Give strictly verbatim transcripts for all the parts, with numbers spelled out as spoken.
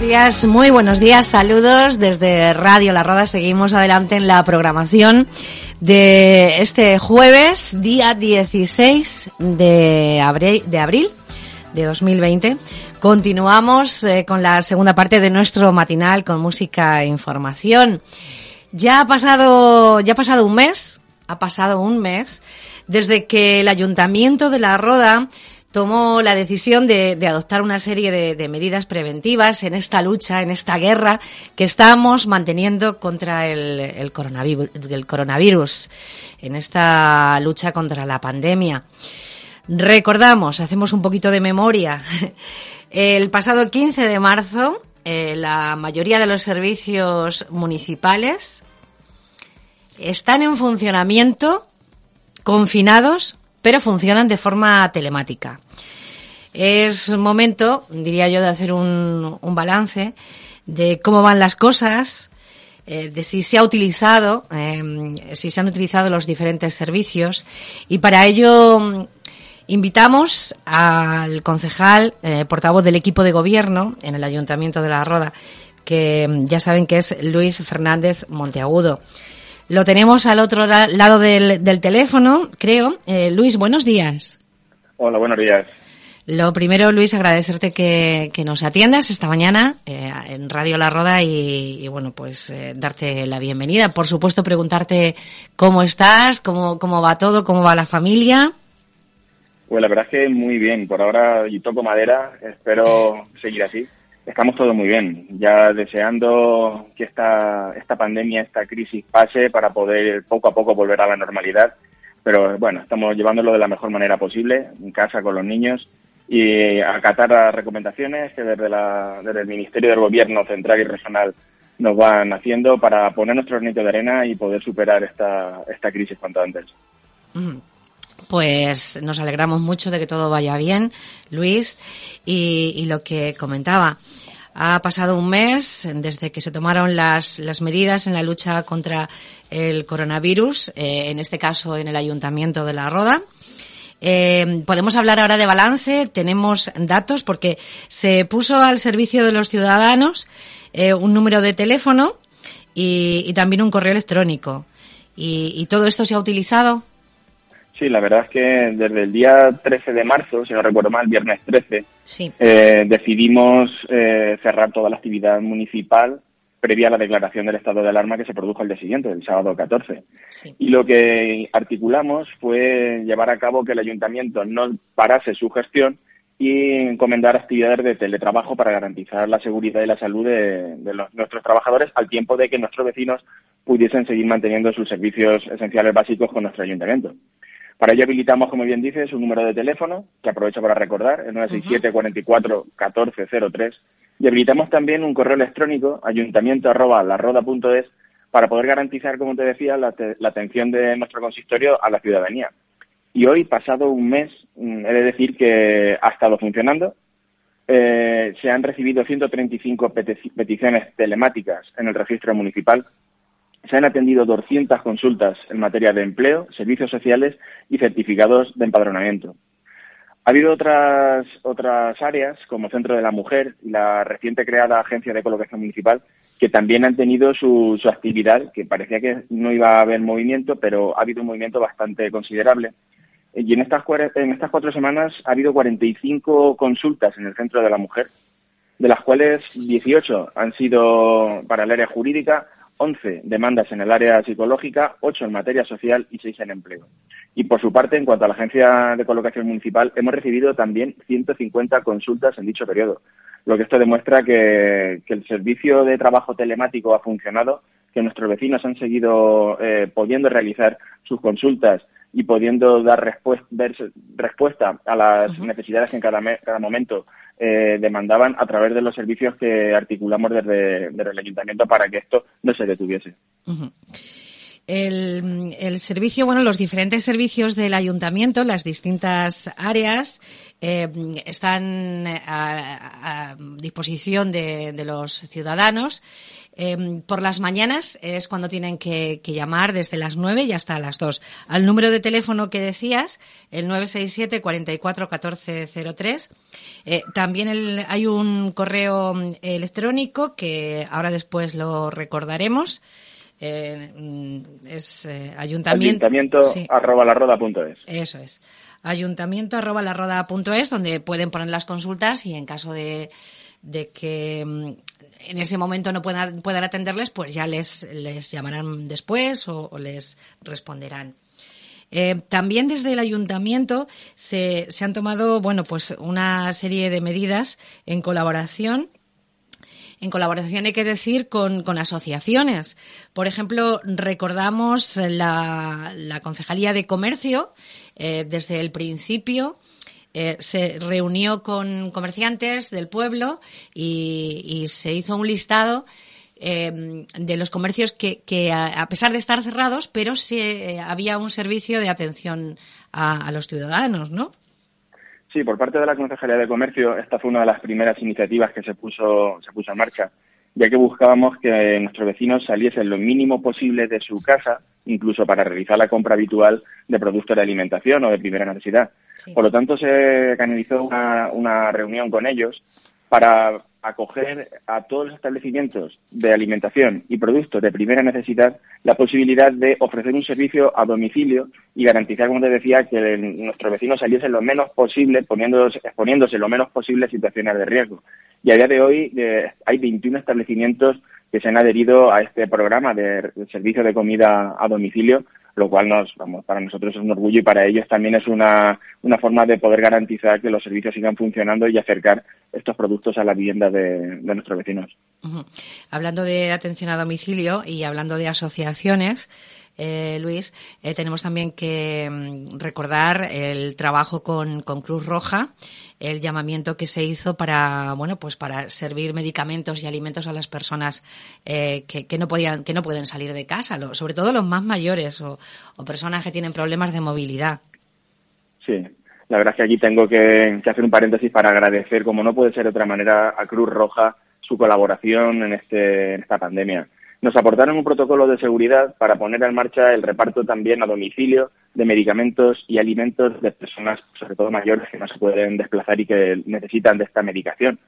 días, muy buenos días, saludos desde Radio La Roda. Seguimos adelante en la programación de este jueves, día dieciséis de abril, de abril de dos mil veinte. Continuamos eh, con la segunda parte de nuestro matinal con música e información. Ya ha pasado, ya ha pasado un mes, ha pasado un mes desde que el Ayuntamiento de La Roda tomó la decisión de, de adoptar una serie de, de medidas preventivas en esta lucha, en esta guerra que estamos manteniendo contra el, el, coronavirus, el coronavirus, en esta lucha contra la pandemia. Recordamos, hacemos un poquito de memoria. El pasado quince de marzo, eh, la mayoría de los servicios municipales están en funcionamiento, confinados, pero funcionan de forma telemática. Es momento, diría yo, de hacer un, un balance de cómo van las cosas, eh, de si se ha utilizado, eh, si se han utilizado los diferentes servicios, y para ello invitamos al concejal, eh, portavoz del equipo de gobierno en el Ayuntamiento de La Roda, que ya saben que es Luis Fernández Monteagudo. Lo tenemos al otro la- lado del, del teléfono, creo. Eh, Luis, buenos días. Hola, buenos días. Lo primero, Luis, agradecerte que, que nos atiendas esta mañana eh, en Radio La Roda y, y bueno, pues eh, darte la bienvenida. Por supuesto, preguntarte cómo estás, cómo, cómo va todo, cómo va la familia. Pues la verdad es que muy bien. Por ahora, y toco madera, espero seguir así. Estamos todos muy bien, ya deseando que esta, esta pandemia, esta crisis pase para poder poco a poco volver a la normalidad. Pero bueno, estamos llevándolo de la mejor manera posible, en casa con los niños, y acatar las recomendaciones que desde, la, desde el Ministerio del Gobierno Central y Regional nos van haciendo para poner nuestro granito de arena y poder superar esta, esta crisis cuanto antes. Pues nos alegramos mucho de que todo vaya bien, Luis, y, y lo que comentaba. Ha pasado un mes desde que se tomaron las, las medidas en la lucha contra el coronavirus, eh, en este caso en el Ayuntamiento de La Roda. Eh, podemos hablar ahora de balance, tenemos datos porque se puso al servicio de los ciudadanos eh, un número de teléfono y, y también un correo electrónico. Y, y todo esto se ha utilizado. Sí, la verdad es que desde el día trece de marzo, si no recuerdo mal, viernes trece, sí. eh, decidimos eh, cerrar toda la actividad municipal previa a la declaración del estado de alarma que se produjo el día siguiente, el sábado catorce. Sí. Y lo que articulamos fue llevar a cabo que el ayuntamiento no parase su gestión y encomendar actividades de teletrabajo para garantizar la seguridad y la salud de, de los, nuestros trabajadores, al tiempo de que nuestros vecinos pudiesen seguir manteniendo sus servicios esenciales básicos con nuestro ayuntamiento. Para ello habilitamos, como bien dices, un número de teléfono, que aprovecho para recordar, el nueve seis siete, cuatro cuatro, uno cuatro cero tres, y habilitamos también un correo electrónico, ayuntamiento arroba larroda punto es, para poder garantizar, como te decía, la, te- la atención de nuestro consistorio a la ciudadanía. Y hoy, pasado un mes, he de decir que ha estado funcionando. Eh, se han recibido ciento treinta y cinco peti- peticiones telemáticas en el registro municipal. Se han atendido doscientas consultas en materia de empleo, servicios sociales y certificados de empadronamiento. Ha habido otras otras áreas, como Centro de la Mujer y la reciente creada Agencia de Colocación Municipal, que también han tenido su, su actividad, que parecía que no iba a haber movimiento, pero ha habido un movimiento bastante considerable. Y en estas, en estas cuatro semanas ha habido cuarenta y cinco consultas en el Centro de la Mujer, de las cuales dieciocho han sido para el área jurídica, once demandas en el área psicológica, ocho en materia social y seis en empleo. Y por su parte, en cuanto a la Agencia de Colocación Municipal, hemos recibido también ciento cincuenta consultas en dicho periodo, lo que esto demuestra que, que el servicio de trabajo telemático ha funcionado, que nuestros vecinos han seguido eh, pudiendo realizar sus consultas y pudiendo dar respuesta, ver, respuesta a las uh-huh. necesidades que en cada, me, cada momento eh, demandaban a través de los servicios que articulamos desde, desde el ayuntamiento para que esto no se detuviese. Uh-huh. El, el servicio, bueno, los diferentes servicios del ayuntamiento, las distintas áreas, eh, están a, a disposición de, de los ciudadanos. Eh, por las mañanas es cuando tienen que, que llamar desde las nueve y hasta las dos. Al número de teléfono que decías, el nueve seis siete, cuarenta y cuatro, catorce cero tres. Eh, también el, hay un correo electrónico que ahora después lo recordaremos. Eh, es eh, ayuntamiento, ayuntamiento sí. arroba la roda punto es. Eso es. Ayuntamiento arroba la roda punto es, donde pueden poner las consultas y en caso de, de que en ese momento no puedan, puedan atenderles, pues ya les, les llamarán después o, o les responderán. Eh, también desde el ayuntamiento se, se han tomado, bueno, pues una serie de medidas en colaboración En colaboración, hay que decir, con, con asociaciones. Por ejemplo, recordamos la, la Concejalía de Comercio, eh, desde el principio, eh, se reunió con comerciantes del pueblo y, y se hizo un listado eh, de los comercios que, que a, a pesar de estar cerrados, pero sí eh, había un servicio de atención a, a los ciudadanos, ¿no? Sí, por parte de la Concejalía de Comercio, esta fue una de las primeras iniciativas que se puso, se puso en marcha, ya que buscábamos que nuestros vecinos saliesen lo mínimo posible de su casa, incluso para realizar la compra habitual de productos de alimentación o de primera necesidad. Sí. Por lo tanto, se canalizó una, una reunión con ellos para acoger a todos los establecimientos de alimentación y productos de primera necesidad la posibilidad de ofrecer un servicio a domicilio y garantizar, como te decía, que nuestros vecinos saliesen lo menos posible, poniéndose, exponiéndose lo menos posible a situaciones de riesgo. Y a día de hoy eh, hay veintiún establecimientos que se han adherido a este programa de, de servicio de comida a domicilio, lo cual nos, vamos, para nosotros es un orgullo y para ellos también es una, una forma de poder garantizar que los servicios sigan funcionando y acercar estos productos a la vivienda de, de nuestros vecinos. Uh-huh. Hablando de atención a domicilio y hablando de asociaciones, eh, Luis, eh, tenemos también que mm, recordar el trabajo con, con Cruz Roja, el llamamiento que se hizo para, bueno, pues para servir medicamentos y alimentos a las personas eh, que, que no podían, que no pueden salir de casa, lo, sobre todo los más mayores o, o personas que tienen problemas de movilidad. Sí, la verdad es que aquí tengo que, que hacer un paréntesis para agradecer, como no puede ser de otra manera, a Cruz Roja su colaboración en este, en esta pandemia. Nos aportaron un protocolo de seguridad para poner en marcha el reparto también a domicilio de medicamentos y alimentos de personas, sobre todo mayores, que no se pueden desplazar y que necesitan de esta medicación.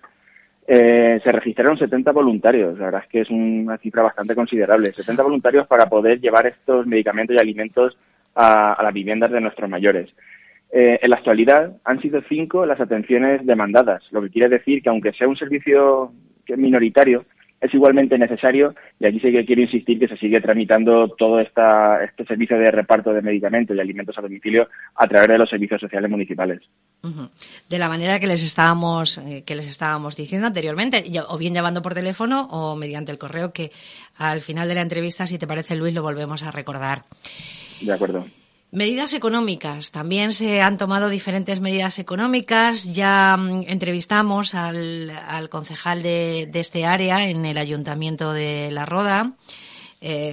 Eh, se registraron setenta voluntarios, la verdad es que es una cifra bastante considerable, setenta voluntarios para poder llevar estos medicamentos y alimentos a, a las viviendas de nuestros mayores. Eh, en la actualidad han sido cinco las atenciones demandadas, lo que quiere decir que aunque sea un servicio que es minoritario, es igualmente necesario, y aquí sí que quiero insistir que se sigue tramitando todo esta, este servicio de reparto de medicamentos y alimentos a domicilio a través de los servicios sociales municipales. Uh-huh. De la manera que les estábamos eh, que les estábamos diciendo anteriormente, o bien llamando por teléfono o mediante el correo, que al final de la entrevista, si te parece, Luis, lo volvemos a recordar. De acuerdo. Medidas económicas. También se han tomado diferentes medidas económicas. Ya um, entrevistamos al, al concejal de, de este área en el Ayuntamiento de La Roda. Eh,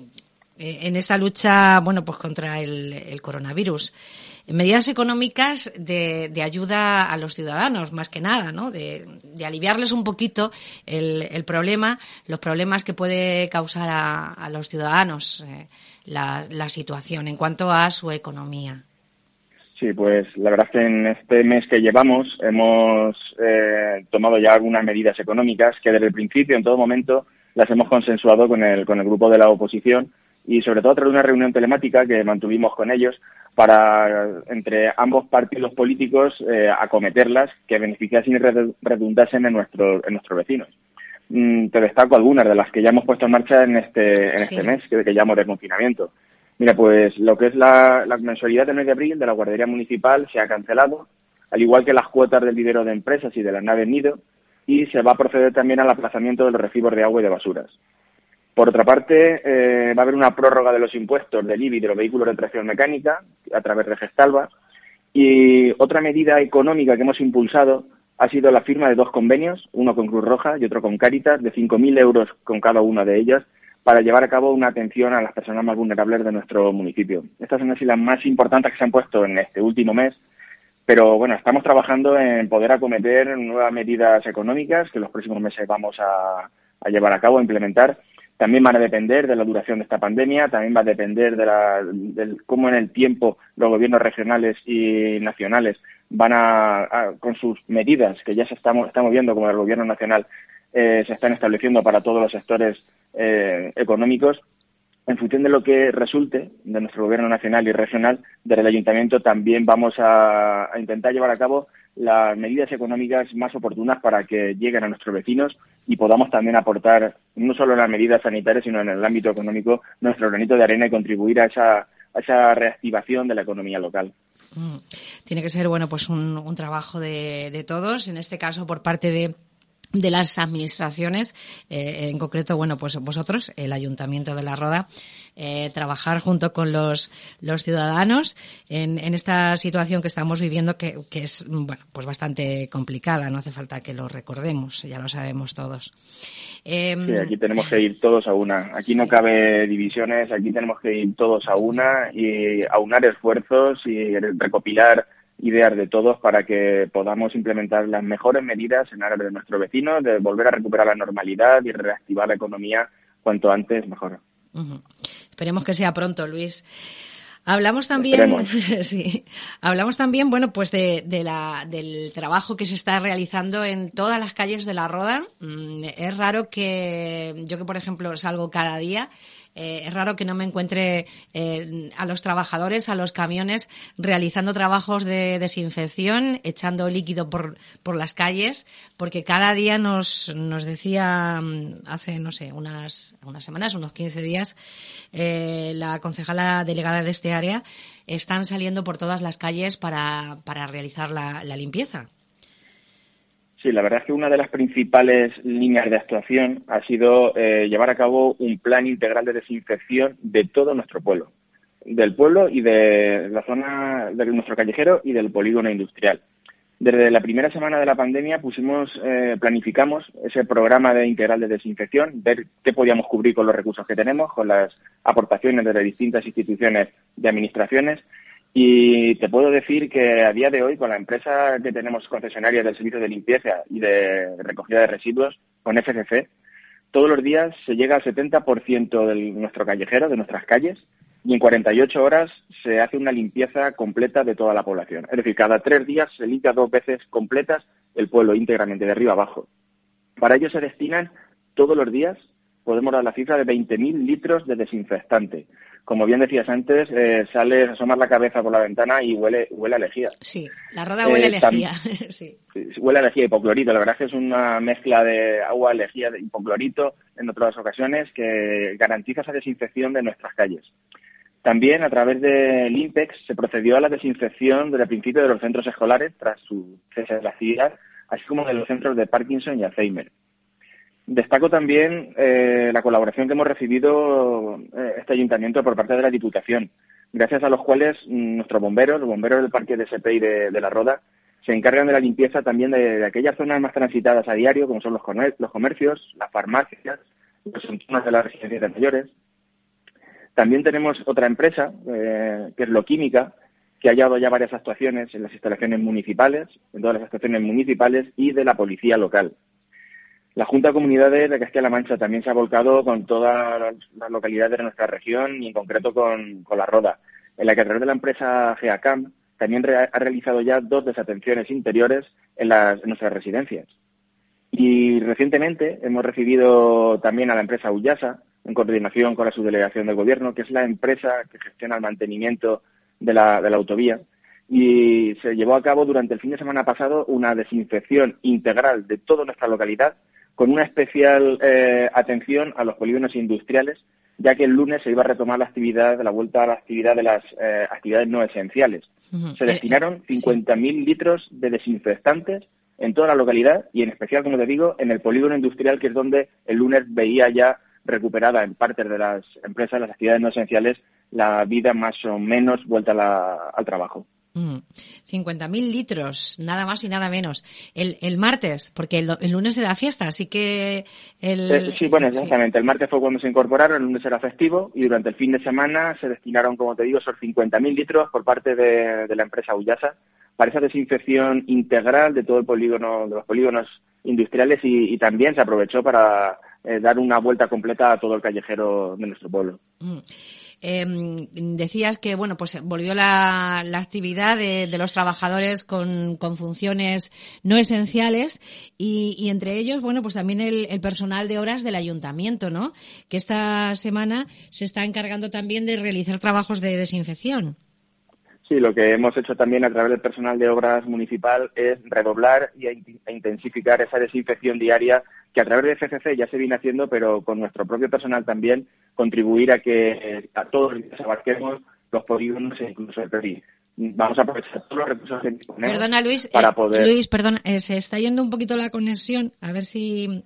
en esta lucha, bueno, pues contra el, el coronavirus. Medidas económicas de, de ayuda a los ciudadanos, más que nada, ¿no? De, de aliviarles un poquito el, el problema, los problemas que puede causar a, a los ciudadanos eh, la, la situación en cuanto a su economía. Sí, pues la verdad es que en este mes que llevamos hemos eh, tomado ya algunas medidas económicas que desde el principio, en todo momento, las hemos consensuado con el, con el grupo de la oposición y sobre todo a través de una reunión telemática que mantuvimos con ellos para, entre ambos partidos políticos, eh, acometerlas que beneficiasen y redundasen en, nuestro, en nuestros vecinos. Mm, te destaco algunas de las que ya hemos puesto en marcha en este, en este sí. mes, que, que llamamos de confinamiento. Mira, pues lo que es la, la mensualidad del mes de abril de la guardería municipal se ha cancelado, al igual que las cuotas del vivero de empresas y de las naves nido, y se va a proceder también al aplazamiento de los recibos de agua y de basuras. Por otra parte, eh, va a haber una prórroga de los impuestos del I B I de los vehículos de tracción mecánica a través de Gestalba, y otra medida económica que hemos impulsado ha sido la firma de dos convenios, uno con Cruz Roja y otro con Cáritas, de cinco mil euros con cada una de ellas, para llevar a cabo una atención a las personas más vulnerables de nuestro municipio. Estas son así las más importantes que se han puesto en este último mes, pero bueno, estamos trabajando en poder acometer nuevas medidas económicas que en los próximos meses vamos a, a llevar a cabo, a implementar. También van a depender de la duración de esta pandemia, también va a depender de, la, de cómo en el tiempo los gobiernos regionales y nacionales van a, a con sus medidas, que ya se estamos, estamos viendo como el gobierno nacional eh, se están estableciendo para todos los sectores eh, económicos. En función de lo que resulte de nuestro gobierno nacional y regional, desde el ayuntamiento también vamos a, a intentar llevar a cabo las medidas económicas más oportunas para que lleguen a nuestros vecinos y podamos también aportar, no solo en las medidas sanitarias, sino en el ámbito económico, nuestro granito de arena y contribuir a esa, a esa reactivación de la economía local. Mm. Tiene que ser, bueno, pues un, un trabajo de, de todos, en este caso por parte de de las administraciones, eh, en concreto, bueno, pues vosotros, el Ayuntamiento de La Roda, eh, trabajar junto con los los ciudadanos en, en esta situación que estamos viviendo, que, que es, bueno, pues bastante complicada, no hace falta que lo recordemos, ya lo sabemos todos. Eh, sí, aquí tenemos que ir todos a una, aquí sí. No cabe divisiones, aquí tenemos que ir todos a una y aunar esfuerzos y recopilar ideas de todos para que podamos implementar las mejores medidas en aras de nuestros vecinos, de volver a recuperar la normalidad y reactivar la economía cuanto antes mejor. Uh-huh. Esperemos que sea pronto, Luis. Hablamos también, sí, hablamos también, bueno, pues de, de la, del trabajo que se está realizando en todas las calles de La Roda. Es raro que yo que, por ejemplo, salgo cada día, Eh, es raro que no me encuentre eh, a los trabajadores, a los camiones, realizando trabajos de desinfección, echando líquido por, por las calles, porque cada día nos, nos decía hace, no sé, unas, unas semanas, unos quince días, eh, la concejala delegada de este área, están saliendo por todas las calles para, para realizar la, la limpieza. Sí, la verdad es que una de las principales líneas de actuación ha sido eh, llevar a cabo un plan integral de desinfección de todo nuestro pueblo, del pueblo y de la zona de nuestro callejero y del polígono industrial. Desde la primera semana de la pandemia pusimos, eh, planificamos ese programa de integral de desinfección, ver qué podíamos cubrir con los recursos que tenemos, con las aportaciones de las distintas instituciones de administraciones. Y te puedo decir que a día de hoy, con la empresa que tenemos concesionaria del servicio de limpieza y de recogida de residuos, con F C C, todos los días se llega al setenta por ciento de nuestro callejero, de nuestras calles, y en cuarenta y ocho horas se hace una limpieza completa de toda la población. Es decir, cada tres días se limpia dos veces completas el pueblo íntegramente, de arriba a abajo. Para ello se destinan todos los días, podemos dar la cifra de veinte mil litros de desinfectante. Como bien decías antes, eh, sales a asomar la cabeza por la ventana y huele huele a lejía. Sí, La Roda huele eh, a lejía. Tam- sí. Huele a lejía y hipoclorito. La verdad es que es una mezcla de agua, lejía, de hipoclorito en otras ocasiones que garantiza esa desinfección de nuestras calles. También, a través de Limpex, se procedió a la desinfección desde el principio de los centros escolares tras su cese de la actividad, así como de los centros de Parkinson y Alzheimer. Destaco también eh, la colaboración que hemos recibido eh, este ayuntamiento por parte de la Diputación, gracias a los cuales mm, nuestros bomberos, los bomberos del Parque de S P y de, de La Roda, se encargan de la limpieza también de, de aquellas zonas más transitadas a diario, como son los, comer- los comercios, las farmacias, los entornos de las residencias de mayores. También tenemos otra empresa, eh, que es Loquímica, que ha llevado ya varias actuaciones en las instalaciones municipales, en todas las actuaciones municipales y de la policía local. La Junta de Comunidades de Castilla-La Mancha también se ha volcado con todas las localidades de nuestra región y en concreto con, con La Roda, en la que a través de la empresa GEACAM también re- ha realizado ya dos desatenciones interiores en, las, en nuestras residencias. Y recientemente hemos recibido también a la empresa Ullasa, en coordinación con la subdelegación del Gobierno, que es la empresa que gestiona el mantenimiento de la, de la autovía, y se llevó a cabo durante el fin de semana pasado una desinfección integral de toda nuestra localidad, con una especial eh, atención a los polígonos industriales, ya que el lunes se iba a retomar la actividad, la vuelta a la actividad de las eh, actividades no esenciales. Uh-huh. Se destinaron cincuenta mil sí. litros de desinfectantes en toda la localidad y en especial, como te digo, en el polígono industrial, que es donde el lunes veía ya recuperada en partes de las empresas, las actividades no esenciales, la vida más o menos vuelta a la, al trabajo. Mm. cincuenta mil litros, nada más y nada menos. El, el martes, porque el, el lunes era fiesta, así que... El, eh, sí, bueno, exactamente. Sí. El martes fue cuando se incorporaron, el lunes era festivo y durante el fin de semana se destinaron, como te digo, esos cincuenta mil litros por parte de, de la empresa Uyasa para esa desinfección integral de todo el polígono, de los polígonos industriales y, y también se aprovechó para eh, dar una vuelta completa a todo el callejero de nuestro pueblo. Mm. Eh, decías que bueno, pues volvió la, la actividad de, de los trabajadores con, con funciones no esenciales y, y entre ellos, bueno, pues también el, el personal de obras del ayuntamiento, ¿no? Que esta semana se está encargando también de realizar trabajos de desinfección. Sí, lo que hemos hecho también a través del personal de obras municipal es redoblar y e intensificar esa desinfección diaria que a través de F C C ya se viene haciendo, pero con nuestro propio personal también contribuir a que a todos los días abarquemos los polígonos e incluso el PERI. Vamos a aprovechar todos los recursos que disponemos. Perdona, Luis, para eh, poder... Luis, perdón, eh, se está yendo un poquito la conexión. A ver si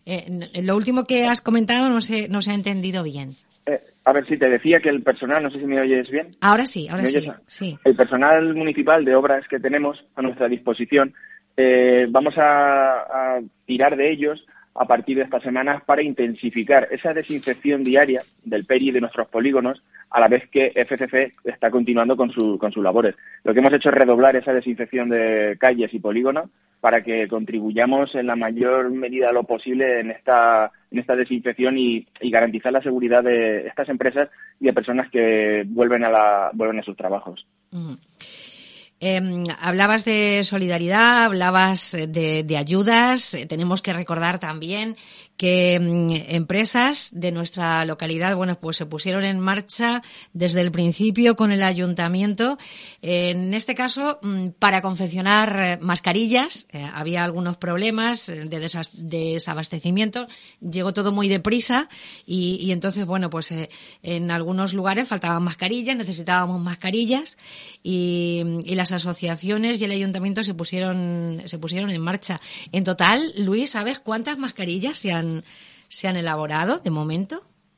eh, lo último que has comentado no se no se ha entendido bien. Eh, a ver, si te decía que el personal, no sé si me oyes bien. Ahora sí, ahora sí, sí. El personal municipal de obras que tenemos a nuestra disposición, eh, vamos a, a tirar de ellos a partir de esta semana para intensificar esa desinfección diaria del PERI y de nuestros polígonos, a la vez que F C C está continuando con, su, con sus labores. Lo que hemos hecho es redoblar esa desinfección de calles y polígonos para que contribuyamos en la mayor medida lo posible en esta, en esta desinfección y, y garantizar la seguridad de estas empresas y de personas que vuelven a, la, vuelven a sus trabajos. Uh-huh. Eh, hablabas de solidaridad, hablabas de, de ayudas. Eh, tenemos que recordar también que mm, empresas de nuestra localidad, bueno, pues se pusieron en marcha desde el principio con el ayuntamiento. Eh, en este caso, mm, para confeccionar eh, mascarillas, eh, había algunos problemas de, desas- de desabastecimiento. Llegó todo muy deprisa y, y entonces, bueno, pues eh, en algunos lugares faltaban mascarillas, necesitábamos mascarillas y, y las asociaciones y el ayuntamiento se pusieron se pusieron en marcha. En total, Luis, ¿sabes cuántas mascarillas se han se han elaborado de momento?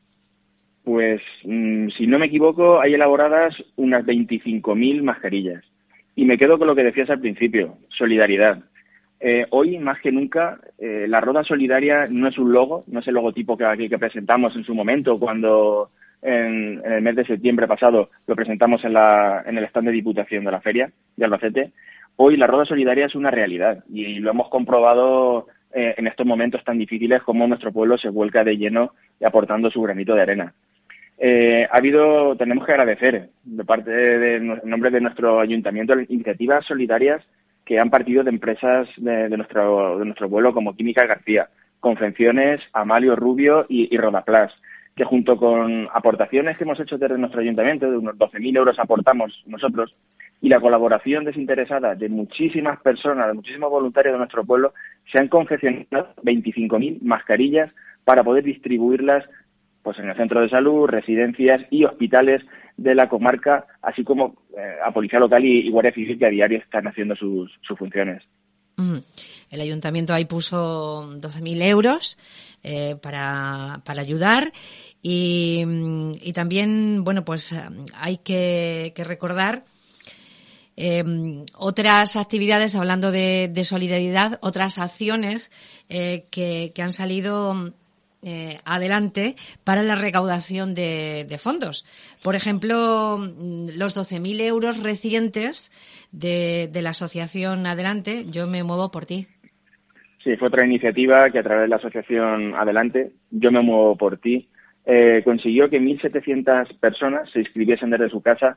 Pues, mmm, si no me equivoco, hay elaboradas unas veinticinco mil mascarillas. Y me quedo con lo que decías al principio, solidaridad. Eh, hoy, más que nunca, eh, la Roda Solidaria no es un logo, no es el logotipo que aquí que presentamos en su momento cuando en, en el mes de septiembre pasado lo presentamos en, la, en el stand de Diputación de la Feria de Albacete. Hoy la Roda Solidaria es una realidad y lo hemos comprobado eh, en estos momentos tan difíciles como nuestro pueblo se vuelca de lleno y aportando su granito de arena. Eh, ha habido, tenemos que agradecer de parte de, en nombre de nuestro ayuntamiento iniciativas solidarias que han partido de empresas de, de nuestro de nuestro pueblo como Química García, Confecciones, Amalio Rubio y, y Rodaplas, que junto con aportaciones que hemos hecho desde nuestro ayuntamiento, de unos doce mil euros aportamos nosotros, y la colaboración desinteresada de muchísimas personas, de muchísimos voluntarios de nuestro pueblo, se han confeccionado veinticinco mil mascarillas para poder distribuirlas pues en el centro de salud, residencias y hospitales de la comarca, así como eh, a Policía Local y, y Guardia Civil que a diario están haciendo sus, sus funciones. Mm. El ayuntamiento ahí puso doce mil euros eh, para, para ayudar y, y también, bueno, pues hay que, que recordar eh, otras actividades, hablando de, de solidaridad, otras acciones eh, que, que han salido Eh, adelante para la recaudación de, de fondos. Por ejemplo, los doce mil euros recientes de, de la asociación Adelante, Yo me muevo por ti. Sí, fue otra iniciativa que a través de la asociación Adelante, Yo me muevo por ti, eh, consiguió que mil setecientas personas se inscribiesen desde su casa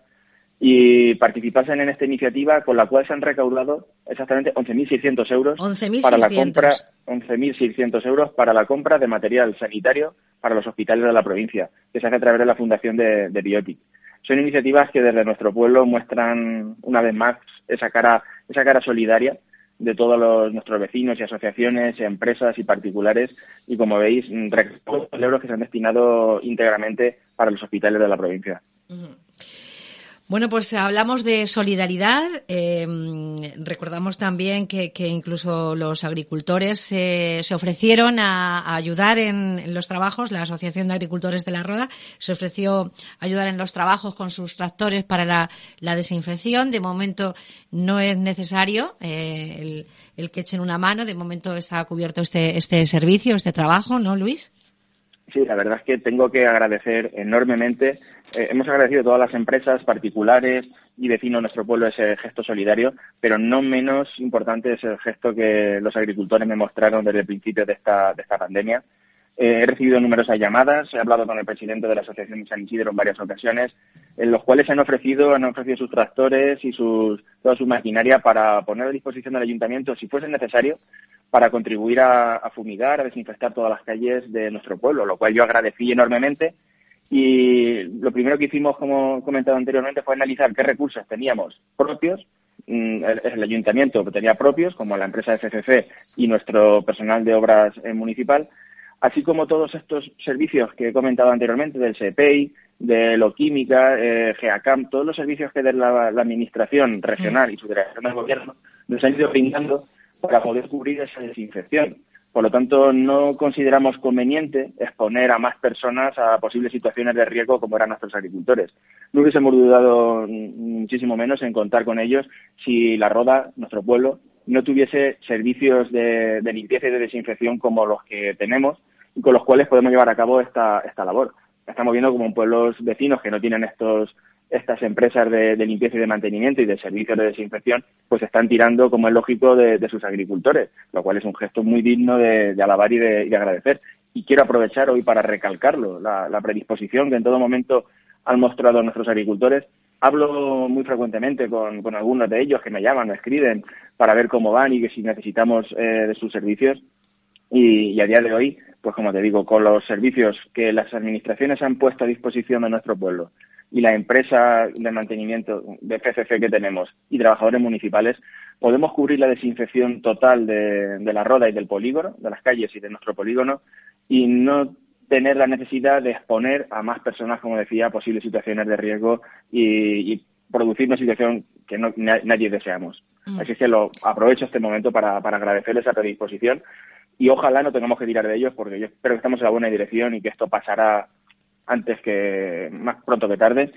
y participasen en esta iniciativa, con la cual se han recaudado exactamente once mil seiscientos euros para la compra, once mil seiscientos euros para la compra de material sanitario para los hospitales de la provincia, que se hace a través de la Fundación de, de Biotic. Son iniciativas que desde nuestro pueblo muestran una vez más esa cara, esa cara solidaria de todos los, nuestros vecinos y asociaciones, empresas y particulares, y como veis, recaudados euros que se han destinado íntegramente para los hospitales de la provincia. Uh-huh. Bueno, pues hablamos de solidaridad. Eh, recordamos también que, que incluso los agricultores eh, se ofrecieron a, a ayudar en, en los trabajos. La Asociación de Agricultores de La Roda se ofreció a ayudar en los trabajos con sus tractores para la, la desinfección. De momento no es necesario eh, el, el que echen una mano. De momento está cubierto este, este servicio, este trabajo, ¿no, Luis? Sí, la verdad es que tengo que agradecer enormemente. Eh, hemos agradecido a todas las empresas, particulares y vecinos de nuestro pueblo ese gesto solidario, pero no menos importante es el gesto que los agricultores me mostraron desde el principio de esta, de esta pandemia. Eh, he recibido numerosas llamadas, he hablado con el presidente de la Asociación de San Isidro en varias ocasiones, en los cuales han ofrecido, han ofrecido sus tractores y sus, toda su maquinaria para poner a disposición del ayuntamiento, si fuese necesario, para contribuir a, a fumigar, a desinfectar todas las calles de nuestro pueblo, lo cual yo agradecí enormemente. Y lo primero que hicimos, como he comentado anteriormente, fue analizar qué recursos teníamos propios. El, el ayuntamiento tenía propios, como la empresa F C C y nuestro personal de obras eh, municipal, así como todos estos servicios que he comentado anteriormente, del S E P I, de Loquímica, eh, GEACAM, todos los servicios que de la, la administración regional y su dirección del gobierno nos han ido brindando para poder cubrir esa desinfección. Por lo tanto, no consideramos conveniente exponer a más personas a posibles situaciones de riesgo como eran nuestros agricultores. No hubiésemos dudado muchísimo menos en contar con ellos si La Roda, nuestro pueblo, no tuviese servicios de, de limpieza y de desinfección como los que tenemos y con los cuales podemos llevar a cabo esta, esta labor. Estamos viendo como en pueblos vecinos que no tienen estos estas empresas de, de limpieza y de mantenimiento y de servicios de desinfección, pues están tirando, como es lógico, de, de sus agricultores, lo cual es un gesto muy digno de, de alabar y de, y de agradecer. Y quiero aprovechar hoy para recalcarlo, la, la predisposición que en todo momento han mostrado nuestros agricultores. Hablo muy frecuentemente con, con algunos de ellos que me llaman, me escriben para ver cómo van y que si necesitamos eh, de sus servicios. Y, y a día de hoy, pues como te digo, con los servicios que las administraciones han puesto a disposición de nuestro pueblo y la empresa de mantenimiento de F C C que tenemos y trabajadores municipales, podemos cubrir la desinfección total de, de La Roda y del polígono, de las calles y de nuestro polígono, y no tener la necesidad de exponer a más personas, como decía, a posibles situaciones de riesgo y, y producir una situación que no, na, nadie deseamos. Mm. Así es que lo aprovecho este momento para, para agradecerles esa predisposición y ojalá no tengamos que tirar de ellos, porque yo espero que estamos en la buena dirección y que esto pasará antes que, más pronto que tarde,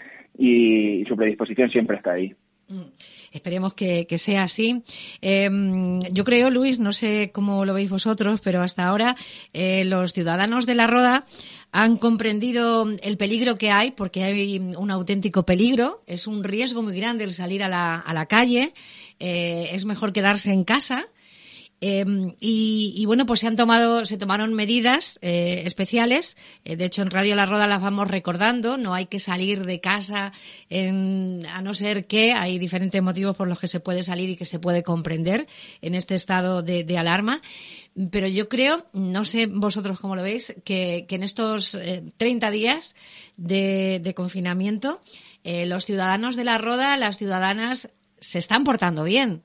y su predisposición siempre está ahí. Mm. Esperemos que, que sea así. Eh, yo creo, Luis, no sé cómo lo veis vosotros, pero hasta ahora eh, los ciudadanos de La Roda han comprendido el peligro que hay, porque hay un auténtico peligro. Es un riesgo muy grande el salir a la, a la calle. Eh, es mejor quedarse en casa. Eh, y, y bueno, pues se han tomado, se tomaron medidas eh, especiales. Eh, de hecho, en Radio La Roda las vamos recordando. No hay que salir de casa, en, a no ser que hay diferentes motivos por los que se puede salir y que se puede comprender en este estado de, de alarma. Pero yo creo, no sé vosotros cómo lo veis, que, que en estos eh, treinta días de, de confinamiento, eh, los ciudadanos de La Roda, las ciudadanas, se están portando bien,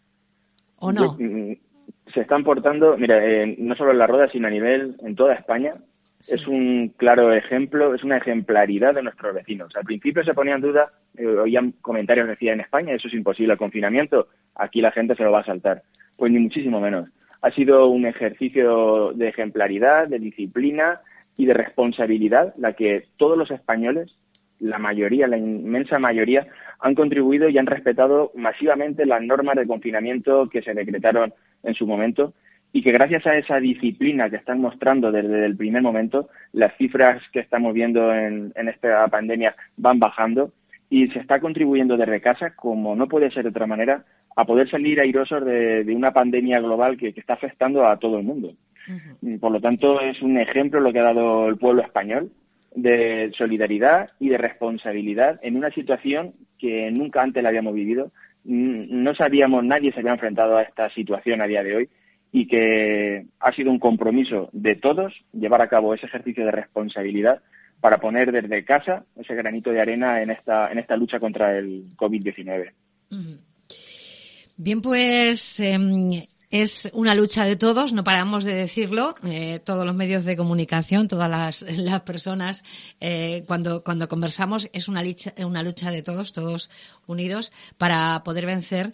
¿o no? Se están portando, mira, eh, no solo en La Roda, sino a nivel en toda España. Sí. Es un claro ejemplo, es una ejemplaridad de nuestros vecinos. Al principio se ponía en duda, eh, oían comentarios que decían en España, eso es imposible, el confinamiento, aquí la gente se lo va a saltar. Pues ni muchísimo menos. Ha sido un ejercicio de ejemplaridad, de disciplina y de responsabilidad, la que todos los españoles, la mayoría, la inmensa mayoría, han contribuido y han respetado masivamente las normas de confinamiento que se decretaron en su momento, y que gracias a esa disciplina que están mostrando desde el primer momento, las cifras que estamos viendo en, en esta pandemia van bajando y se está contribuyendo desde casa, como no puede ser de otra manera, a poder salir airosos de, de una pandemia global que, que está afectando a todo el mundo. Uh-huh. Por lo tanto, es un ejemplo lo que ha dado el pueblo español de solidaridad y de responsabilidad en una situación que nunca antes la habíamos vivido. No sabíamos, nadie se había enfrentado a esta situación a día de hoy, y que ha sido un compromiso de todos llevar a cabo ese ejercicio de responsabilidad para poner desde casa ese granito de arena en esta en esta lucha contra el covid diecinueve. Bien, pues eh, Es una lucha de todos, no paramos de decirlo, eh, todos los medios de comunicación, todas las, las personas, eh, cuando, cuando conversamos, es una lucha, una lucha de todos, todos unidos, para poder vencer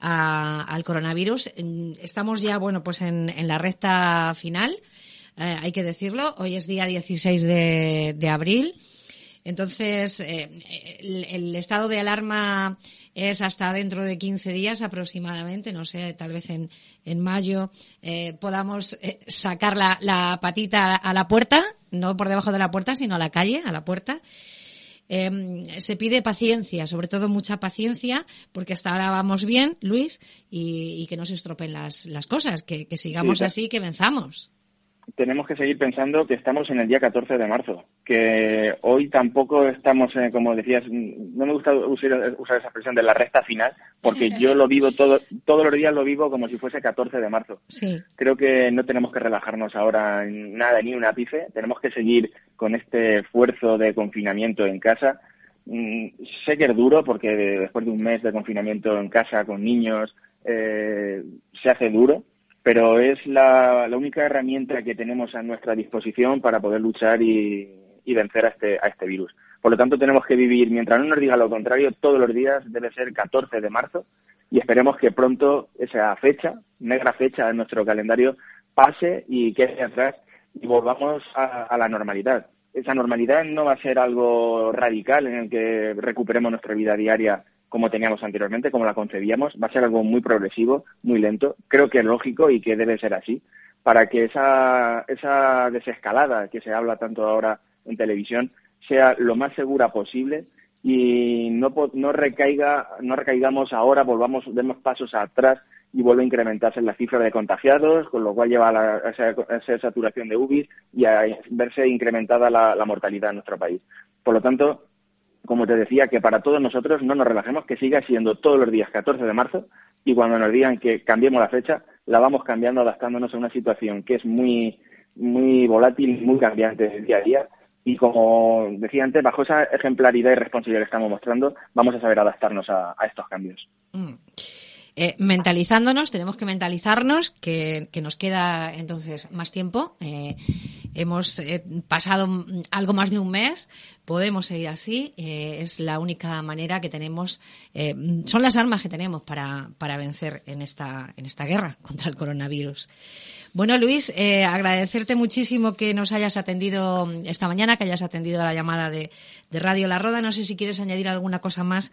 a, al coronavirus. Estamos ya, bueno, pues en, en la recta final, eh, hay que decirlo, hoy es día dieciséis de, de abril. Entonces, eh, el, el estado de alarma es hasta dentro de quince días aproximadamente, no sé, tal vez en, en mayo eh, podamos eh, sacar la, la patita a la puerta, no por debajo de la puerta, sino a la calle, a la puerta. Eh, se pide paciencia, sobre todo mucha paciencia, porque hasta ahora vamos bien, Luis, y, y que no se estropeen las, las cosas, que, que sigamos sí, así, que venzamos. Tenemos que seguir pensando que estamos en el día catorce de marzo, que hoy tampoco estamos, eh, como decías, no me gusta usar, usar esa expresión de la recta final, porque yo lo vivo todo, todos los días lo vivo como si fuese catorce de marzo. Sí. Creo que no tenemos que relajarnos ahora en nada, ni un ápice, tenemos que seguir con este esfuerzo de confinamiento en casa. Mm, sé que es duro porque después de un mes de confinamiento en casa con niños, eh, se hace duro, pero es la, la única herramienta que tenemos a nuestra disposición para poder luchar y, y vencer a este, a este virus. Por lo tanto, tenemos que vivir, mientras no nos diga lo contrario, todos los días debe ser catorce de marzo y esperemos que pronto esa fecha, negra fecha en nuestro calendario, pase y quede atrás y volvamos a, a la normalidad. Esa normalidad no va a ser algo radical en el que recuperemos nuestra vida diaria como teníamos anteriormente, como la concebíamos, va a ser algo muy progresivo, muy lento. Creo que es lógico y que debe ser así, para que esa, esa desescalada que se habla tanto ahora en televisión sea lo más segura posible y no, no recaiga, no recaigamos ahora, volvamos, demos pasos atrás y vuelve a incrementarse la cifra de contagiados, con lo cual lleva a, la, a, esa, a esa saturación de U B I y a verse incrementada la, la mortalidad en nuestro país. Por lo tanto, como te decía, que para todos nosotros no nos relajemos, que siga siendo todos los días catorce de marzo y cuando nos digan que cambiemos la fecha, la vamos cambiando, adaptándonos a una situación que es muy, muy volátil, muy cambiante día a día. Y como decía antes, bajo esa ejemplaridad y responsabilidad que estamos mostrando, vamos a saber adaptarnos a, a estos cambios. Mm. Eh, mentalizándonos, tenemos que mentalizarnos que, que nos queda entonces más tiempo. Eh, hemos eh, pasado algo más de un mes, podemos seguir así. Eh, es la única manera que tenemos, eh, son las armas que tenemos para, para vencer en esta, en esta guerra contra el coronavirus. Bueno, Luis, eh, agradecerte muchísimo que nos hayas atendido esta mañana, que hayas atendido a la llamada de, de Radio La Roda. No sé si quieres añadir alguna cosa más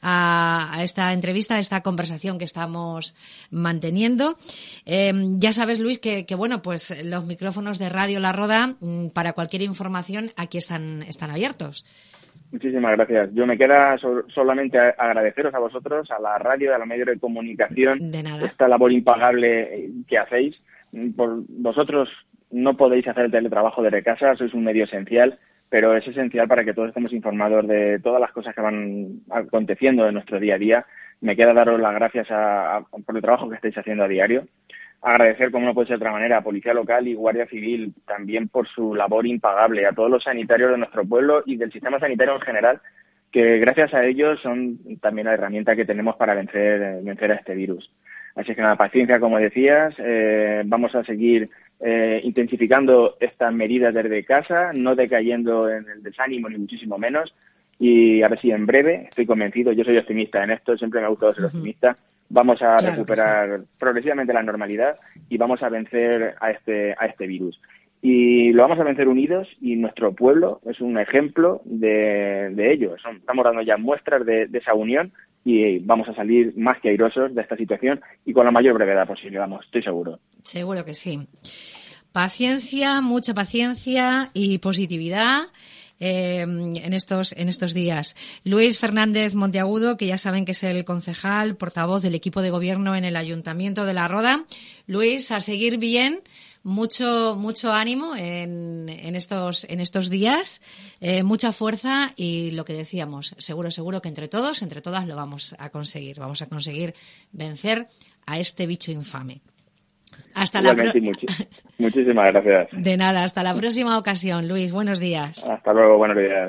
a, a esta entrevista, a esta conversación que estamos manteniendo. Eh, ya sabes, Luis, que, que bueno, pues los micrófonos de Radio La Roda, para cualquier información, aquí están, están abiertos. Muchísimas gracias. Yo me queda so- solamente agradeceros a vosotros, a la radio, a los medios de comunicación, de nada, esta labor impagable que hacéis. Por vosotros no podéis hacer el teletrabajo desde casa, sois un medio esencial, pero es esencial para que todos estemos informados de todas las cosas que van aconteciendo en nuestro día a día. Me queda daros las gracias a, a, por el trabajo que estáis haciendo a diario. Agradecer, como no puede ser de otra manera, a Policía Local y Guardia Civil también por su labor impagable, a todos los sanitarios de nuestro pueblo y del sistema sanitario en general, que gracias a ellos son también la herramienta que tenemos para vencer, vencer a este virus. Así que nada, paciencia, como decías, eh, vamos a seguir eh, intensificando estas medidas desde casa, no decayendo en el desánimo ni muchísimo menos, y a ver si en breve, estoy convencido, yo soy optimista en esto, siempre me ha gustado ser optimista, vamos a claro recuperar sí. progresivamente la normalidad y vamos a vencer a este, a este virus. Y lo vamos a vencer unidos y nuestro pueblo es un ejemplo de, de ello. Estamos dando ya muestras de, de esa unión y vamos a salir más que airosos de esta situación y con la mayor brevedad posible, vamos, estoy seguro. Seguro que sí. Paciencia, mucha paciencia y positividad eh, en estos en estos días. Luis Fernández Monteagudo, que ya saben que es el concejal, portavoz del equipo de gobierno en el Ayuntamiento de La Roda. Luis, a seguir bien. Mucho, mucho ánimo en, en estos, en estos días, eh, mucha fuerza y lo que decíamos, seguro, seguro que entre todos, entre todas lo vamos a conseguir. Vamos a conseguir vencer a este bicho infame. Hasta la pro- muchi- Muchísimas gracias. De nada, hasta la próxima ocasión, Luis. Buenos días. Hasta luego, buenos días.